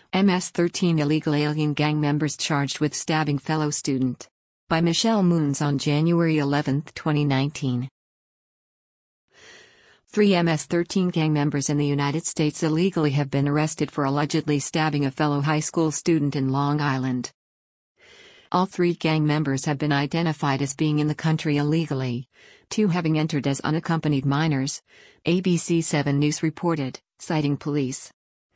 MS-13 illegal alien gang members charged with stabbing fellow student. By Michelle Moons on January 11, 2019. 3 MS-13 gang members in the United States illegally have been arrested for allegedly stabbing a fellow high school student in Long Island. All 3 gang members have been identified as being in the country illegally, 2 having entered as unaccompanied minors, ABC 7 News reported, citing police.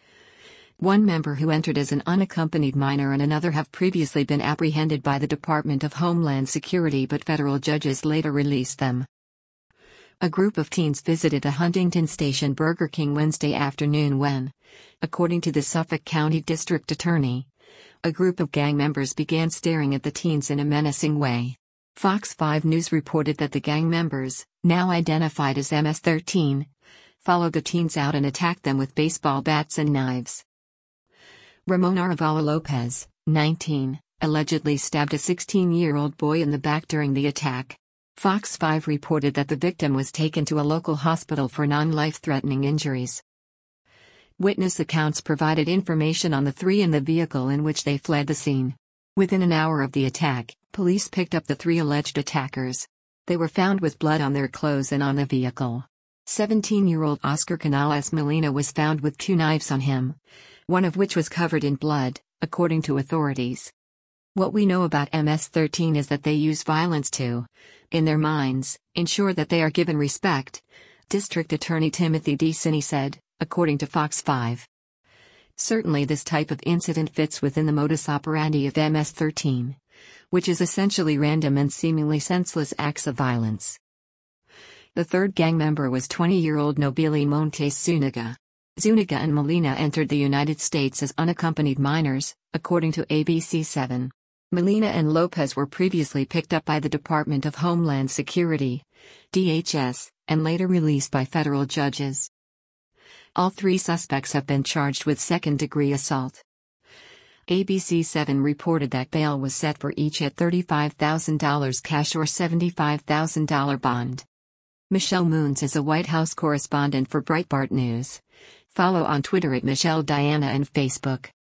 1 member who entered as an unaccompanied minor and another have previously been apprehended by the Department of Homeland Security, but federal judges later released them. A group of teens visited a Huntington Station Burger King Wednesday afternoon when, according to the Suffolk County District Attorney, a group of gang members began staring at the teens in a menacing way. Fox 5 News reported that the gang members, now identified as MS-13, followed the teens out and attacked them with baseball bats and knives. Ramon Arevalo Lopez, 19, allegedly stabbed a 16-year-old boy in the back during the attack. Fox 5 reported that the victim was taken to a local hospital for non-life-threatening injuries. Witness accounts provided information on the 3 in the vehicle in which they fled the scene. Within an hour of the attack, police picked up the 3 alleged attackers. They were found with blood on their clothes and on the vehicle. 17-year-old Oscar Canales Molina was found with 2 knives on him, one of which was covered in blood, according to authorities. What we know about MS-13 is that they use violence to, in their minds, ensure that they are given respect, District Attorney Timothy D. Sinney said, according to Fox 5. Certainly this type of incident fits within the modus operandi of MS-13, which is essentially random and seemingly senseless acts of violence. The 3rd gang member was 20-year-old Nobili Montes Zuniga. Zuniga and Molina entered the United States as unaccompanied minors, according to ABC 7. Molina and Lopez were previously picked up by the Department of Homeland Security, DHS, and later released by federal judges. All 3 suspects have been charged with second-degree assault. ABC 7 reported that bail was set for each at $35,000 cash or $75,000 bond. Michelle Moons is a White House correspondent for Breitbart News. Follow on Twitter at Michelle Diana and Facebook.